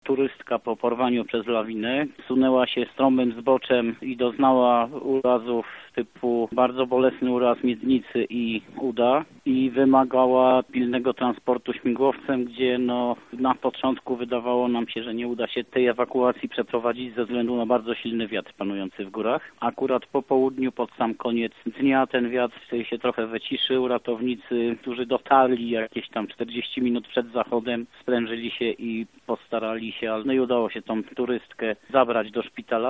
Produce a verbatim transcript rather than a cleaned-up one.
turystka po porwaniu przez lawinę sunęła się stromym zboczem i doznała urazów typu bardzo bolesny uraz miednicy i uda i wymagała pilnego transportu śmigłowcem, gdzie no na początku wydawało nam się, że nie uda się tej ewakuacji przeprowadzić ze względu na bardzo silny wiatr panujący w górach. Akurat po południu, pod sam koniec dnia ten wiatr się trochę wyciszył. Ratownicy, którzy dotarli jakieś tam czterdzieści minut przed zachodem, sprężyli się i postarali się, ale no i udało się tą turystkę zabrać do szpitala.